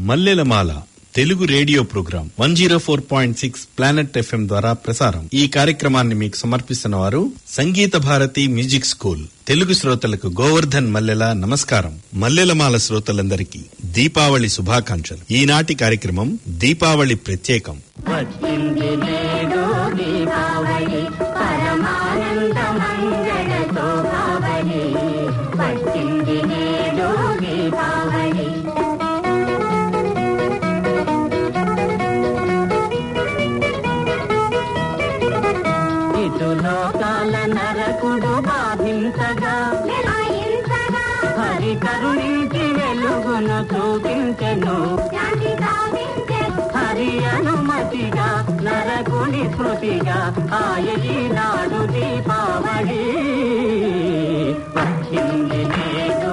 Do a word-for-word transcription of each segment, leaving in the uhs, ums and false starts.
Mallelamala Telugu radio programme one zero four point six planet FM ద్వారా ప్రసారం. ఈ కార్యక్రమాన్ని మీకు సమర్పిస్తున్న వారు సంగీత భారతి మ్యూజిక్ స్కూల్. తెలుగు శ్రోతలకు గోవర్ధన్ మల్లెల నమస్కారం. మల్లెలమాల శ్రోతలందరికీ దీపావళి శుభాకాంక్షలు. ఈనాటి కార్యక్రమం దీపావళి ప్రత్యేకం. లోకాల నరకుడు బాధించగా హరి కరుణించి వెలుగును చూపించెను. హరి అనుమతిగా నరకుని స్మృతిగా ఆయీ నాడు దీపావళి వచ్చింది నేడు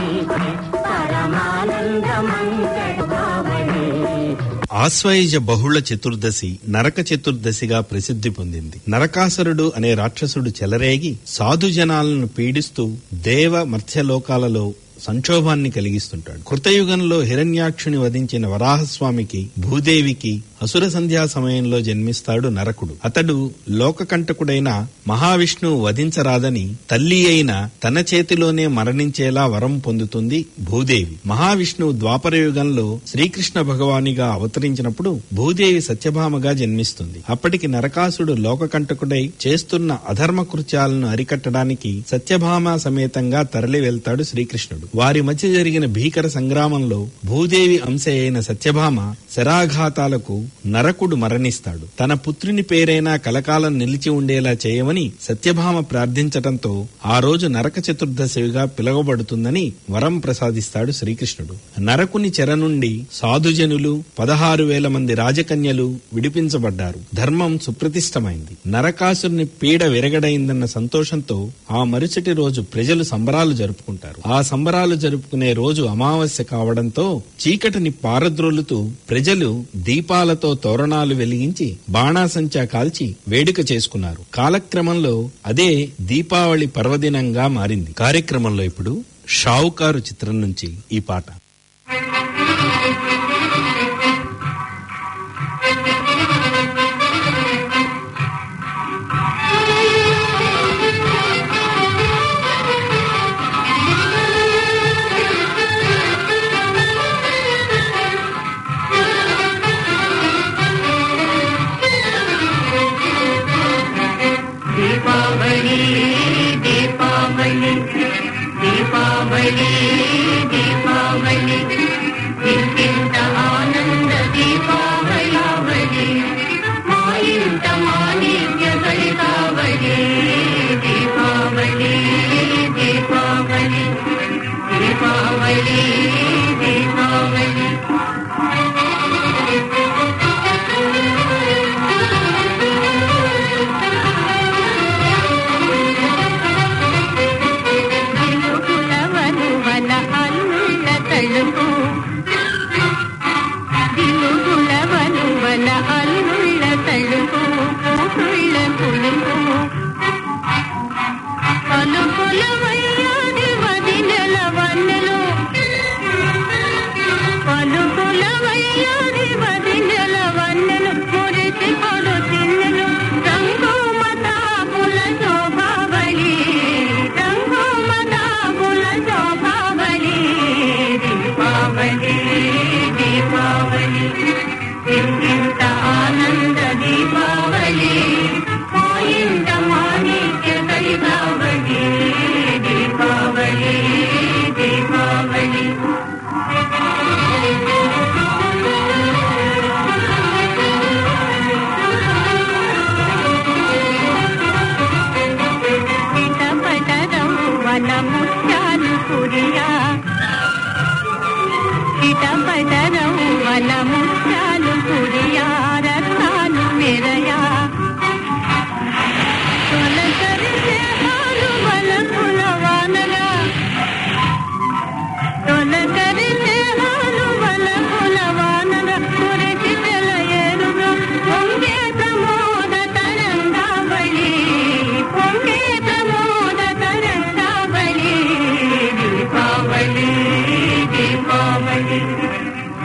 పరమానందమంగళావళి. ఆశ్వయుజ బహుళ చతుర్దశి నరక చతుర్దశిగా ప్రసిద్ధి పొందింది. నరకాసురుడు అనే రాక్షసుడు చెలరేగి సాధు జనాలను పీడిస్తూ దేవ మర్త్యలోకాలలో సంక్షోభాన్ని కలిగిస్తుంటాడు. కృతయుగంలో హిరణ్యాక్షుని వధించిన వరాహస్వామికి భూదేవికి అసుర సంధ్యా సమయంలో జన్మిస్తాడు నరకుడు. అతడు లోకకంటకుడైన మహావిష్ణువు వధించరాదని తల్లి అయిన తన చేతిలోనే మరణించేలా వరం పొందుతుంది భూదేవి. మహావిష్ణువు ద్వాపరయుగంలో శ్రీకృష్ణ భగవానిగా అవతరించినప్పుడు భూదేవి సత్యభామగా జన్మిస్తుంది. అప్పటికి నరకాసుడు లోకకంటకుడై చేస్తున్న అధర్మ కృత్యాలను అరికట్టడానికి సత్యభామ సమేతంగా తరలి వెళ్తాడు శ్రీకృష్ణుడు. వారి మధ్య జరిగిన భీకర సంగ్రామంలో భూదేవి అంశ అయిన సత్యభామ శరాఘాతాలకు నరకుడు మరణిస్తాడు. తన పుత్రుని పేరైనా కలకాలం నిలిచి ఉండేలా చేయమని సత్యభామ ప్రార్థించటంతో ఆ రోజు నరక చతుర్దశిగా పిలువబడుతుందని వరం ప్రసాదిస్తాడు శ్రీకృష్ణుడు. నరకుని చెర నుండి సాధుజనులు పదహారు వేల మంది రాజకన్యలు విడిపించబడ్డారు. ధర్మం సుప్రతిష్టమైంది. నరకాసురుని పీడ విరగడైందన్న సంతోషంతో ఆ మరుసటి రోజు ప్రజలు సంబరాలు జరుపుకుంటారు. ఆ సంబరాలు జరుపుకునే రోజు అమావాస్య కావడంతో చీకటిని పారద్రోలుతూ ప్రజలు దీపాలతో తోరణాలు వెలిగించి బాణాసంచా కాల్చి వేడుక చేసుకున్నారు. కాలక్రమంలో అదే దీపావళి పర్వదినంగా మారింది. కార్యక్రమంలో ఇప్పుడు షావుకారు చిత్రం నుంచి ఈ పాట. దీపావళి దీపావళి దీపావళి దీపావళి ఇంటింట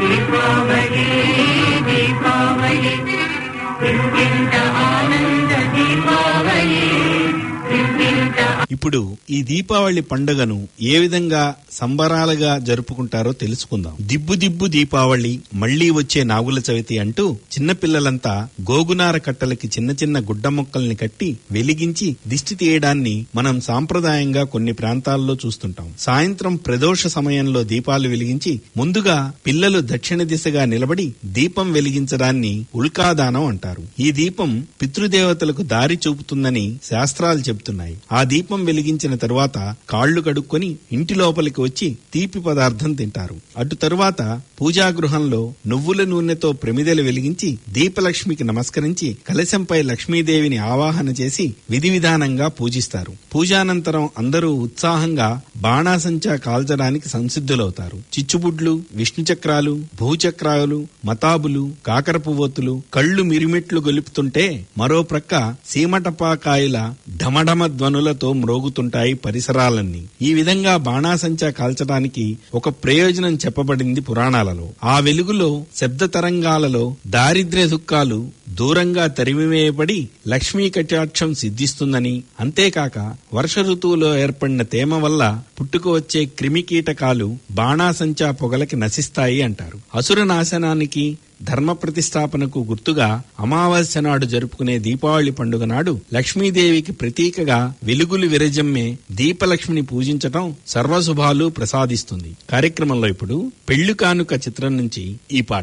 దీపావళి దీపావళి ఇంటింట ఆనంద దీపావళి ఇంటింట. ఇప్పుడు ఈ దీపావళి పండుగను ఏ విధంగా సంబరాలుగా జరుపుకుంటారో తెలుసుకుందాం. దిబ్బు దిబ్బు దీపావళి, మళ్లీ వచ్చే నాగుల చవితి అంటూ చిన్నపిల్లలంతా గోగునార కట్టలకి చిన్న చిన్న గుడ్డ మొక్కల్ని కట్టి వెలిగించి దిష్టి తీయడాన్ని మనం సాంప్రదాయంగా కొన్ని ప్రాంతాల్లో చూస్తుంటాం. సాయంత్రం ప్రదోష సమయంలో దీపాలు వెలిగించి ముందుగా పిల్లలు దక్షిణ దిశగా నిలబడి దీపం వెలిగించడాన్ని ఉల్కాదానం అంటారు. ఈ దీపం పితృదేవతలకు దారి చూపుతుందని శాస్త్రాలు చెబుతున్నాయి. ఆ దీపం వెలిగించిన తరువాత కాళ్లు కడుక్కొని ఇంటి లోపలికి వచ్చి తీపి పదార్థం తింటారు. అటు తరువాత పూజాగృహంలో నువ్వుల నూనెతో ప్రమిదలు వెలిగించి దీపలక్ష్మికి నమస్కరించి కలశంపై లక్ష్మీదేవిని ఆవాహన చేసి విధి విధానంగా పూజిస్తారు. పూజానంతరం అందరూ ఉత్సాహంగా బాణాసంచా కాల్చడానికి సంసిద్ధులవుతారు. చిచ్చుబుడ్లు, విష్ణు చక్రాలు, భూచక్రాలు, మతాబులు, కాకర పువ్వొత్తులు కళ్లు మిరిమిట్లు గొలుపుతుంటే మరో ప్రక్క సీమటపాకాయల ఢమఢమ ధ్వనులతో మ్రోగుతుంటాయి పరిసరాలన్నీ. ఈ విధంగా బాణాసంచా కాల్చడానికి ఒక ప్రయోజనం చెప్పబడింది పురాణాలలో. ఆ వెలుగులో శబ్ద తరంగాలలో దారిద్ర్య దుఃఖాలు దూరంగా తరిమివేయబడి లక్ష్మీ కటాక్షం సిద్ధిస్తుందని, అంతేకాక వర్ష ఋతువులో ఏర్పడిన తేమ వల్ల పుట్టుక వచ్చే క్రిమి కీటకాలు బాణాసంచా పొగలకి నశిస్తాయి అంటారు. అసుర నాశనానికి, ధర్మ ప్రతిష్టాపనకు గుర్తుగా అమావాస్య నాడు జరుపుకునే దీపావళి పండుగ నాడు లక్ష్మీదేవికి ప్రతీకగా వెలుగులు విరజమ్మే దీపలక్ష్మిని పూజించటం సర్వశుభాలు ప్రసాదిస్తుంది. కార్యక్రమంలో ఇప్పుడు పెళ్లి కానుక చిత్రం నుంచి ఈ పాట.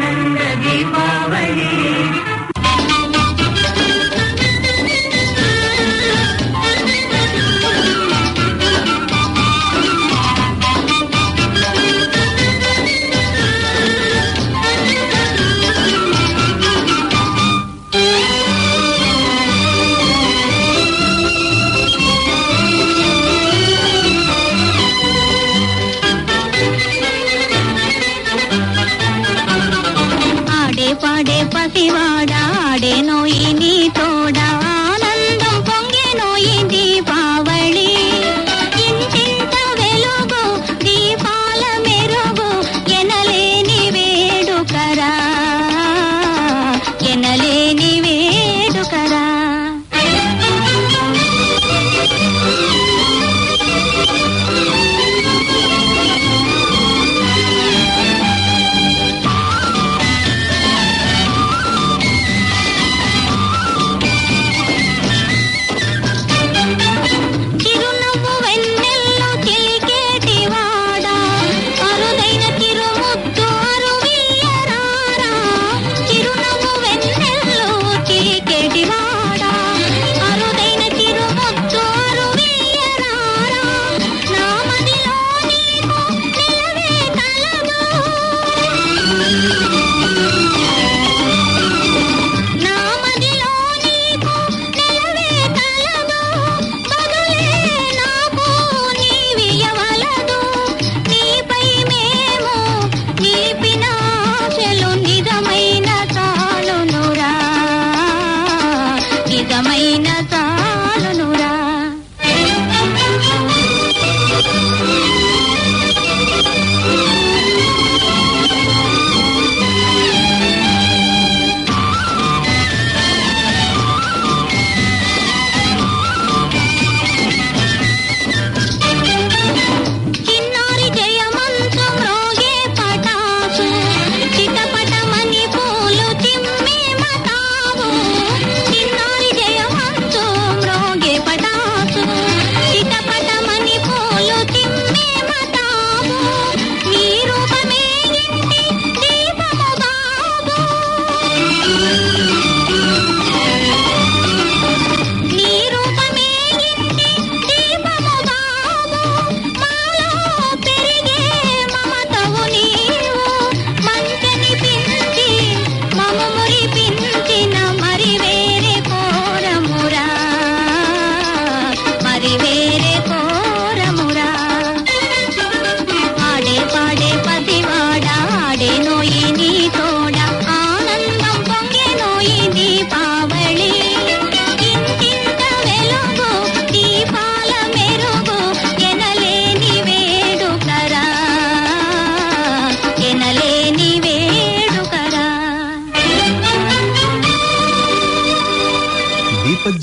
పాడే పసివాడా ఆడేనో ఈ నీ తోడా ఆనందం పొంగెనో ఈ దీపావళి ఇంటింట వెలుగు దీపాల మెరుగు ఎనలేని వేడుకరా ఎనలేని వేడుకరా.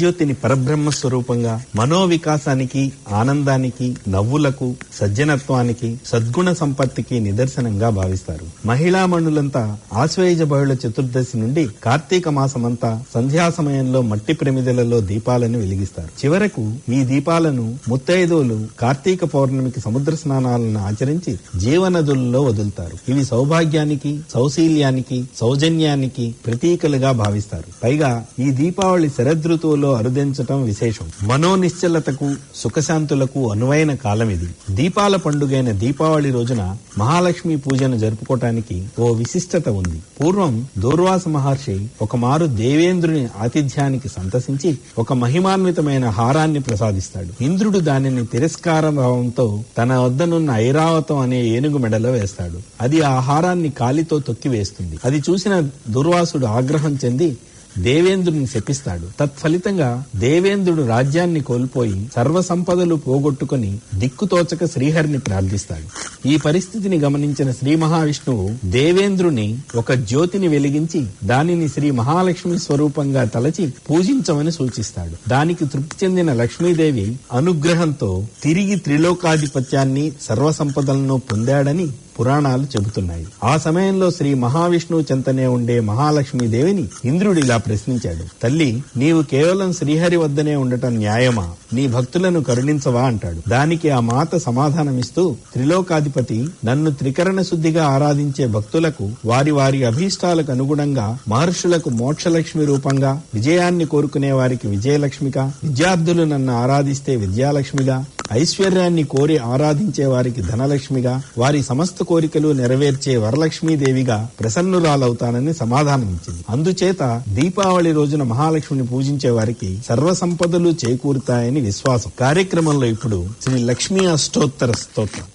పరజ్యోతిని పరబ్రహ్మ స్వరూపంగా, మనోవికాసానికి, ఆనందానికి, నవ్వులకు, సజ్జనత్వానికి, సద్గుణ సంపత్తికి నిదర్శనంగా భావిస్తారు. మహిళామణులంతా ఆశ్వయుజ బహుళ చతుర్దశి నుండి కార్తీక మాసమంతా సంధ్యా సమయంలో మట్టి ప్రమిదలలో దీపాలను వెలిగిస్తారు. చివరకు ఈ దీపాలను ముత్తైదువులు కార్తీక పౌర్ణమికి సముద్ర స్నానాలను ఆచరించి జీవనదులలో వదులుతారు. ఇవి సౌభాగ్యానికి, సౌశీల్యానికి, సౌజన్యానికి ప్రతీకలుగా భావిస్తారు. పైగా ఈ దీపావళి శరదృతువులో అరుదించటం విశేషం. మనోనిశ్చలతకు, సుఖశాంతులకు అనువైన కాలం ఇది. దీపాల పండుగైన దీపావళి రోజున మహాలక్ష్మి పూజను జరుపుకోవటానికి ఓ విశిష్టత ఉంది. పూర్వం దూర్వాస మహర్షి ఒకమారు దేవేంద్రుని ఆతిథ్యానికి సంతసించి ఒక మహిమాన్వితమైన హారాన్ని ప్రసాదిస్తాడు. ఇంద్రుడు దానిని తిరస్కార భావంతో తన వద్దనున్న ఐరావతం అనే ఏనుగు మెడలో వేస్తాడు. అది ఆ హారాన్ని కాలితో తొక్కివేస్తుంది. అది చూసిన దుర్వాసుడు ఆగ్రహం చెంది దేవేంద్రుని శపిస్తాడు. తత్ఫలితంగా దేవేంద్రుడు రాజ్యాన్ని కోల్పోయి సర్వ సంపదలు పోగొట్టుకుని దిక్కుతోచక శ్రీహరిని ప్రార్థిస్తాడు. ఈ పరిస్థితిని గమనించిన శ్రీ మహావిష్ణువు దేవేంద్రుని ఒక జ్యోతిని వెలిగించి దానిని శ్రీ మహాలక్ష్మి స్వరూపంగా తలచి పూజించమని సూచిస్తాడు. దానికి తృప్తి చెందిన లక్ష్మీదేవి అనుగ్రహంతో తిరిగి త్రిలోకాధిపత్యాన్ని, సర్వ సంపదలను పొందాడని పురాణాలు చెబుతున్నాయి. ఆ సమయంలో శ్రీ మహావిష్ణువు చెంతనే ఉండే మహాలక్ష్మీదేవిని ఇంద్రుడు ఇలా ప్రశ్నించాడు. తల్లి, నీవు కేవలం శ్రీహరి వద్దనే ఉండటం న్యాయమా? నీ భక్తులను కరుణించవా అంటాడు. దానికి ఆ మాత సమాధానమిస్తూ, త్రిలోకాధిపతి, నన్ను త్రికరణ శుద్ధిగా ఆరాధించే భక్తులకు వారి వారి అభీష్టాలకు అనుగుణంగా మహర్షులకు మోక్షలక్ష్మి రూపంగా, విజయాన్ని కోరుకునే వారికి విజయలక్ష్మిగా, విద్యార్థులు నన్ను ఆరాధిస్తే విద్యాలక్ష్మిగా, ఐశ్వర్యాన్ని కోరి ఆరాధించే వారికి ధనలక్ష్మిగా, వారి సమస్త కోరికలు నెరవేర్చే వరలక్ష్మీదేవిగా ప్రసన్నురాలవుతానని సమాధానమిచ్చింది. అందుచేత దీపావళి రోజున మహాలక్ష్మిని పూజించే వారికి సర్వ సంపదలు చేకూరుతాయని విశ్వాసం. కార్యక్రమంలో ఇప్పుడు శ్రీ లక్ష్మీ అష్టోత్తర స్తోత్రం.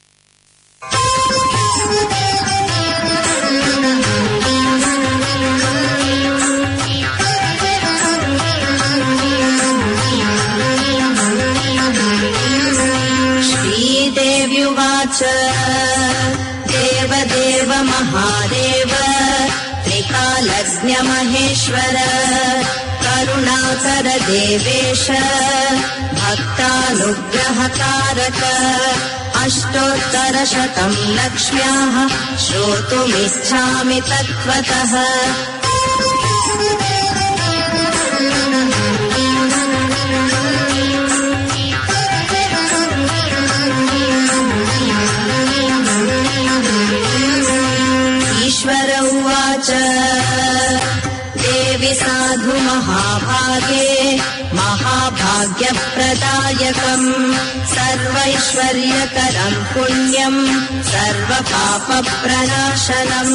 देवदेव महादेव त्रिकालज्ञ महेश्वर करुणाकर देवेश भक्तानुग्रहकारक अष्टोत्तर शतं लक्ष्म्याः श्रोतुमिच्छामि तत्त्वतः। ईश्वर उवाच देवि साधु महाभागे महाभाग्यप्रदायकम् सर्वैश्वर्यकरम् पुण्यम् सर्वपापप्रणाशनम्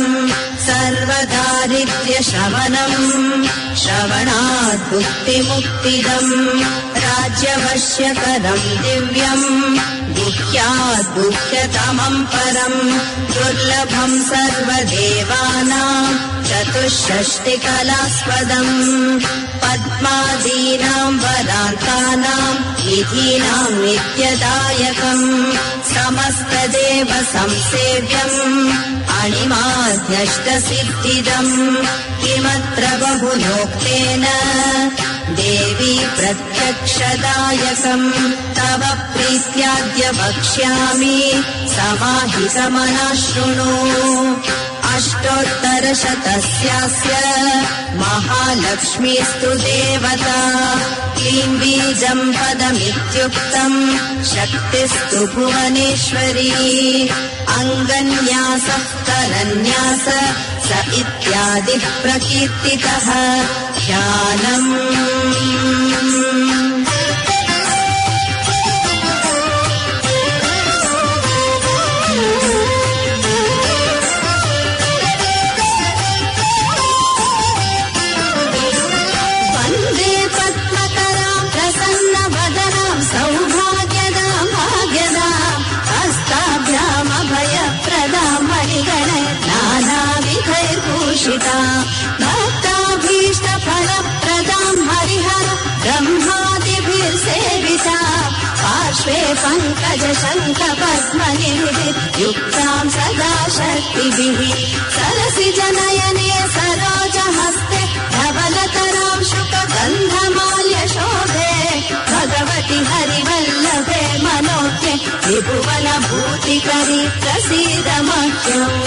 सर्वदारिद्र्यशमनम् श्रवणात् भुक्तिमुक्तिदम् राज्यवश्यकरम् दिव्यम् गुह्यात् गुह्यतमम् परम् दुर्लभम् सर्वदेवानाम् चतुष्षष्टिकलास्पदम् पद्मादीनाम् वरान्तानाम् विधीनाम् नित्यदायकम् समस्तदेव संसेव्यम् अणिमाध्यष्टसिद्धिदम् किमत्र बहुलोक्तेन देवी प्रत्यक्षदायकम् तव प्रीत्याद्य वक्ष्यामि समाहितमनः शृणु। अष्टोत्तरशतस्यास्य महालक्ष्मीस्तु देवता क्लीं बीजम् पदमित्युक्तम् शक्तिस्तु भुवनेश्वरी अङ्गन्यासः करन्यास स इत्यादिः प्रकीर्तितः ध्यानम्। भक्ताभीष्टफलप्रदाम् हरिहर ब्रह्मादिभिर्सेविता पार्श्वे पङ्कज शङ्ख पद्मनिर्युक्ताम् सदा शक्तिभिः सरसिजनयने सरोजहस्ते धवलतराम् शुकगन्धमाल्य प्रसीद मह्यम्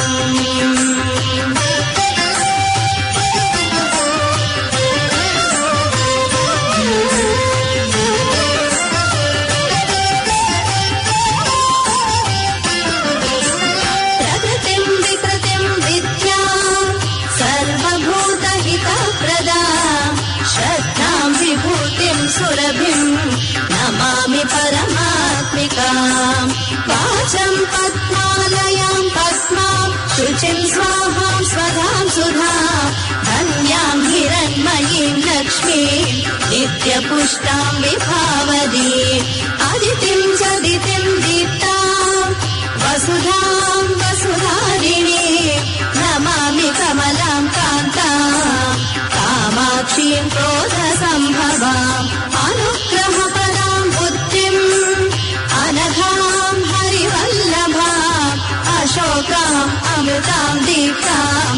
नमामि परमात्मिकाम् वाचम् पद्मालयाम् पद्माम् शुचिम् स्वाहाम् स्वधाम् सुधाम् धन्याम् हिरण्मयीम् लक्ष्मीम् नित्यपुष्टाम् विभावदीम् अदितिम् सदितिम् दीप्ताम् वसुधाम् वसुधारिणीम् नमामि कमलाम् कान्ताम् कामाक्षीम् क्रोधसम्भवाम् अनुग्रहपदाम् बुद्धिम् अनघाम् हरिवल्लभाम् अशोकाम् अमृताम् दीप्ताम्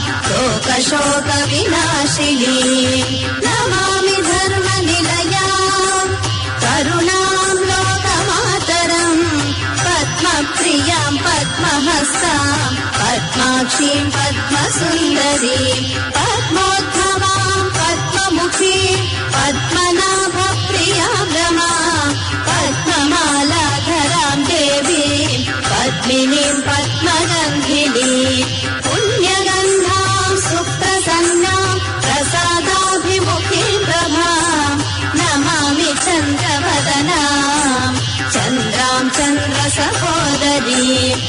शोकशोकविनाशिनीम् नमामि धर्मनिलयाम् करुणाम् लोकमातरम् पद्मप्रियाम् पद्महस्ताम् पद्माक्षीम् पद्मसुन्दरीम् पद्मोद्भवाम् पद्ममुखीम् पद्मनाभप्रियाम् रमाम् पद्ममालाधराम् देवीम् पद्मिनीम् पद्मगन्धिनीम् पुण्यगन्धाम् सुप्रसन्नाम् प्रसादाभिमुखीम् प्रभाम् नमामि चन्द्रवदनाम् चन्द्राम् चन्द्रसहोदरीम्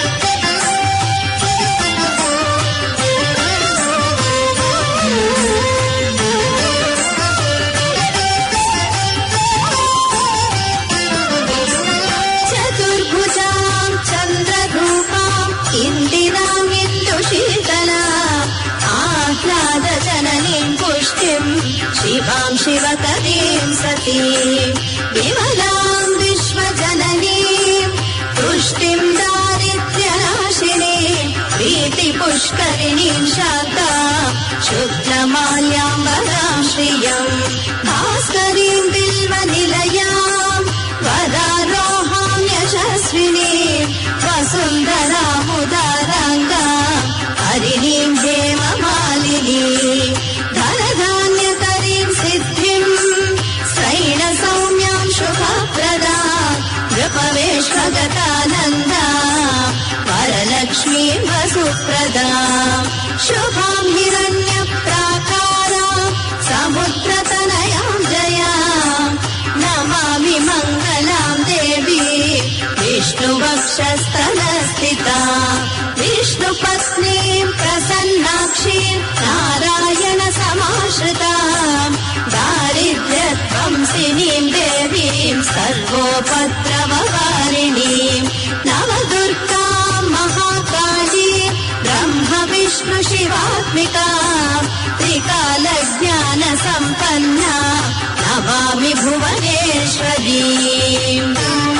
शिवाम् शिवकरीम् सतीम् विमलाम् विश्वजननीम् तुष्टिम् दारिद्र्यनाशिनीम् प्रीतिपुष्करिणीम् शान्ताम् शुद्धमाल्याम् वराम् श्रियम् भास्करीम् बिल्वनिलयाम् वरारोहाम् यशस्विनीम् वसुन्धरामुदाराङ्गाम् हरिणीम् हेममालिनीम् धनधान्यकरीम् सिद्धिम् सौम्याम् शुभप्रदाम् नृपवेश्वगतानन्दाम् वरलक्ष्मीम् वसुप्रदाम् शुभाम् हिरण्यप्राकाराम् समुद्रतनयाम् जयाम् नमामि मङ्गलाम् देवी विष्णुवक्षस्थलस्थिताम् विष्णुपत्नीम् प्रसन्नाक्षीम् नारायण समाश्रिताम् दारिद्र्यध्वंसिनीम् देवीम् सर्वोपद्रववारिणीम् नवदुर्गाम् महाकालीम् ब्रह्म विष्णु शिवात्मिकाम् त्रिकालज्ञानसम्पन्ना नमामि भुवनेश्वरीम्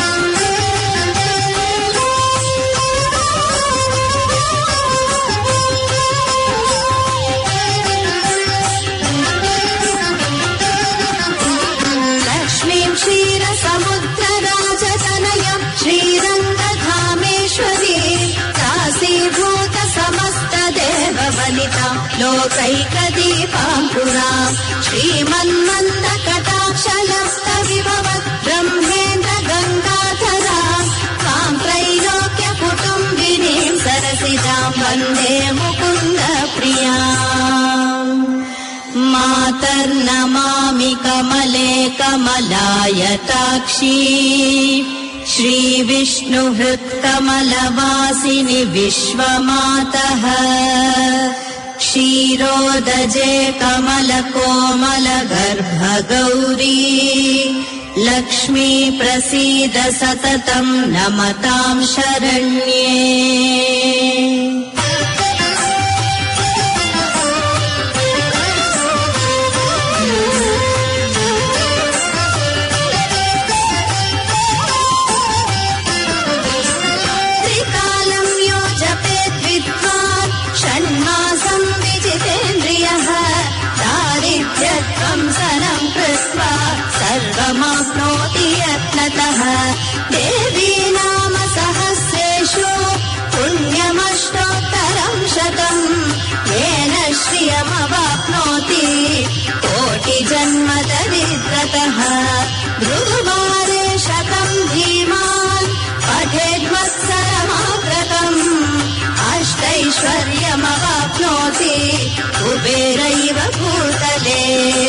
क्षीरसमुद्रराजतनयम् श्रीरङ्गधामेश्वरीम् काशीभूत समस्तदेववनिताम् लोकैकदीपाङ्कुराम् श्रीमन्मन्दकटाक्षलब्धविभवत् ब्रह्मेन्द्र गङ्गाधराम् त्वाम् त्रैलोक्यकुटुम्बिनीम् सरसिजाम् वन्दे मुकुन्दप्रियाम् मातर्नमामि कमले कमलायताक्षी श्रीविष्णुहृत्कमलवासिनि विश्वमातः क्षीरोदजे कमलकोमलगर्भगौरी लक्ष्मी प्रसीद सततम् नमताम् शरण्ये सर्वमाप्नोति यत्नतः देवी नाम सहस्रेषु जन्म दरिद्रतः भृगुवारे शतम् धीमान् पठेद्वत्सरमाव्रतम् अष्टैश्वर्यमवाप्नोति कुबेरैव भूतले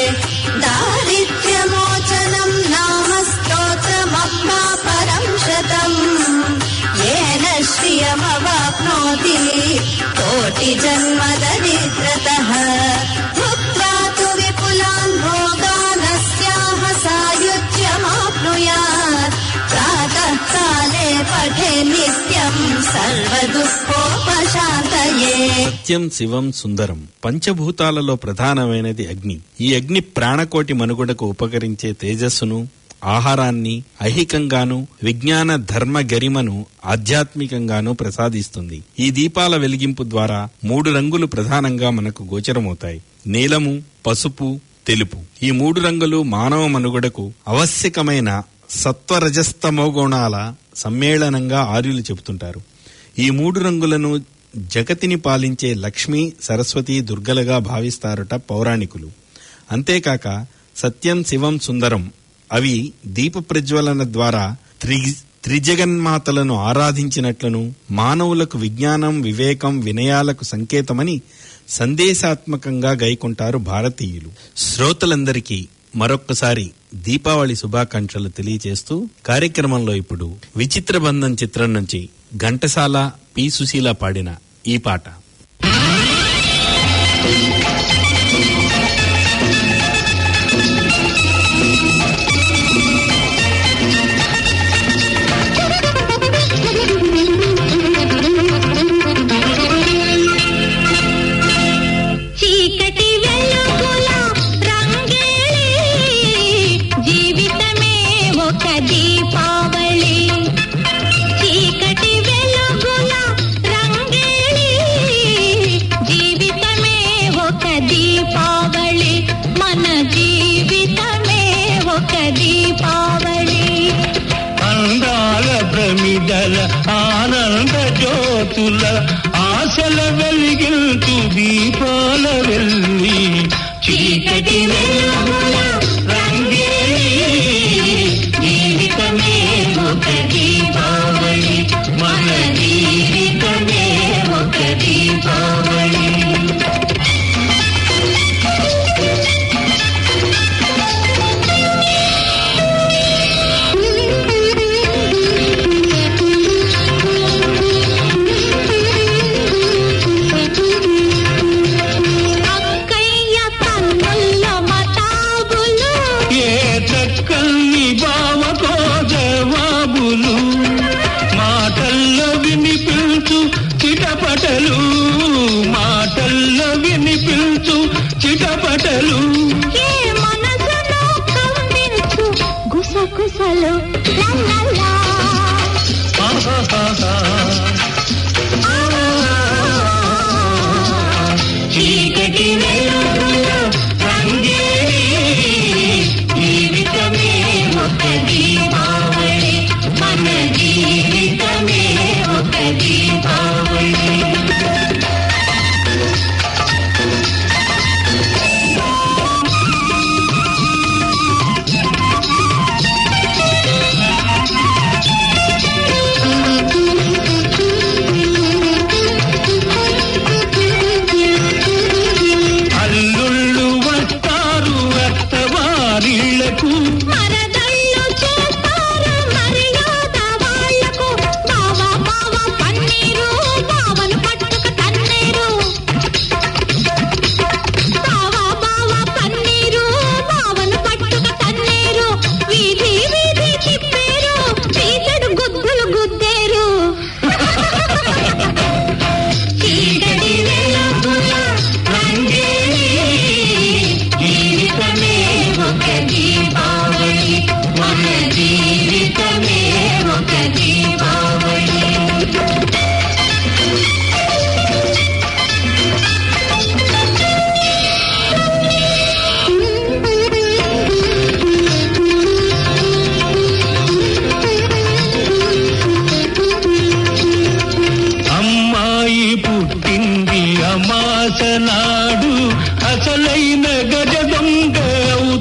दारिद्र्यमोचनम् नाम स्तोत्रमप्मा परम् शतम् येन श्रियमवाप्नोति कोटिजन्म दरिद्रतः भुक्त्वा तु विपुलान् भोगानस्याः सायुज्यमाप्नुयात् प्रातः काले पठे नित्यम् सर्वदुःखोपशान्तये. సత్యం శివం సుందరం. పంచభూతాలలో ప్రధానమైనది అగ్ని. ఈ అగ్ని ప్రాణకోటి మనుగడకు ఉపకరించే తేజస్సును, ఆహారాన్ని ఐహికంగాను, విజ్ఞాన ధర్మ గరిమను ఆధ్యాత్మికంగాను ప్రసాదిస్తుంది. ఈ దీపాల వెలిగింపు ద్వారా మూడు రంగులు ప్రధానంగా మనకు గోచరమవుతాయి: నీలము, పసుపు, తెలుపు. ఈ మూడు రంగులు మానవ మనుగడకు ఆవశ్యకమైన సత్వరజస్తమోగుణాల సమ్మేళనంగా ఆర్యులు చెబుతుంటారు. ఈ మూడు రంగులను జగతిని పాలించే లక్ష్మీ, సరస్వతి, దుర్గలుగా భావిస్తారట పౌరాణికులు. అంతేకాక సత్యం శివం సుందరం అవి దీప ప్రజ్వలన ద్వారా త్రి త్రిజగన్మాతలను ఆరాధించినట్లును, మానవులకు విజ్ఞానం, వివేకం, వినయాలకు సంకేతమని సందేశాత్మకంగా గైకొంటారు భారతీయులు. శ్రోతలందరికీ మరొక్కసారి దీపావళి శుభాకాంక్షలు తెలియజేస్తూ కార్యక్రమంలో ఇప్పుడు విచిత్ర బంధం చిత్రం నుంచి ఘంటసాల, పి సుశీల పాడిన ఈ పాట. ఆనంద జ్యోతుల ఆశల వెలిగించు దీపాల వెల్లి చీకటి వెలుగుల రంగేలి జీవితమే ఒక దీపావళి మన జీవితమే ఒక దీపావళి. మాటల్లో వినిపించు చిటపటలు ఏ మనసులో కవ్వించు గుసగుసలు లల్లలా. చీకటి వెలుగులో రంగేలి జీవితమే ఒక దీపావళి మన జీవితమే ఒక దీపావళి. అమాసనాడు అసలైన గజ దొంగ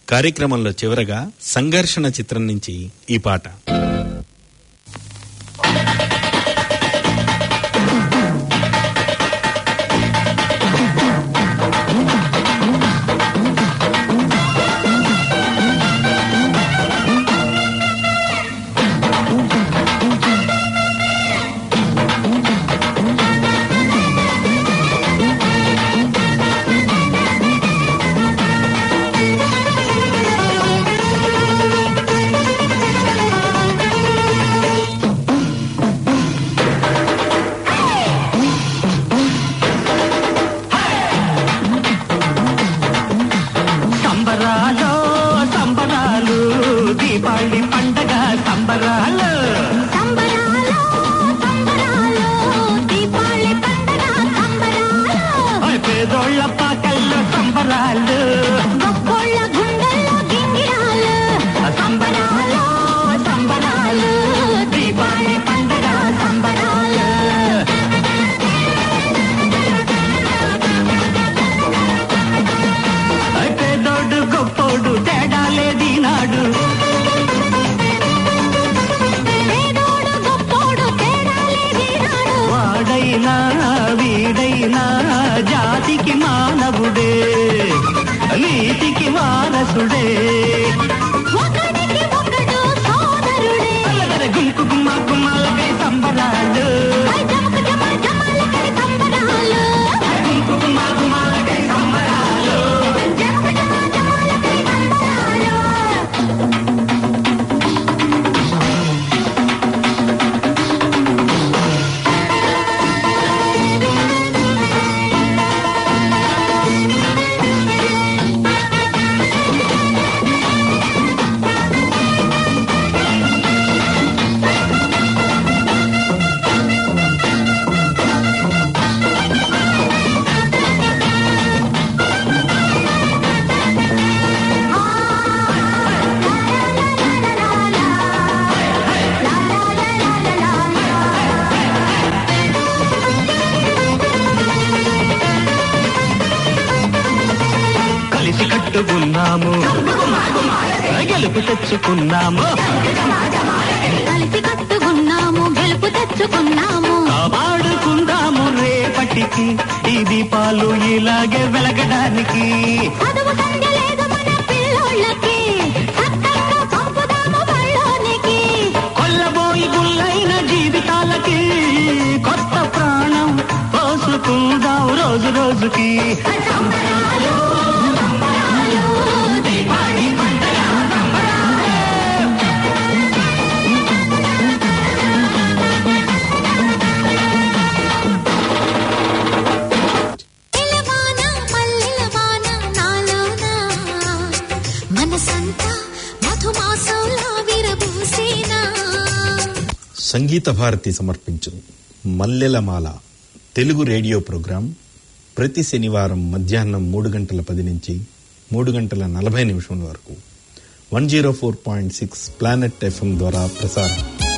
కార్యక్రమంలో చివరగా సంఘర్షణ చిత్రం నుంచి ఈ పాట. గెలుపు తెచ్చుకున్నాము కలిసి కట్టుకున్నాము గెలుపు తెచ్చుకున్నాము కాపాడుకుందాము రేపటికి ఈ దీపాలు ఇలాగే వెలగడానికి చదువు సంధ్య లేదు మన పిల్లోళ్ళకి సత్తంగా పంపుదాము బళ్ళోనికి కొల్లబోయి గుల్లైన జీవితాలకి కొత్త ప్రాణం పోసుకుందాం రోజు రోజుకి సంబరాలు సంబరాలు దీపావళి పండుగ సంగీత భారతి సమర్పించు మల్లెలమాల తెలుగు రేడియో ప్రోగ్రాం ప్రతి శనివారం మధ్యాహ్నం మూడు గంటల పది నుంచి మూడు గంటల నలభై నిమిషం వరకు one zero four point six planet FM ద్వారా ప్రసారం.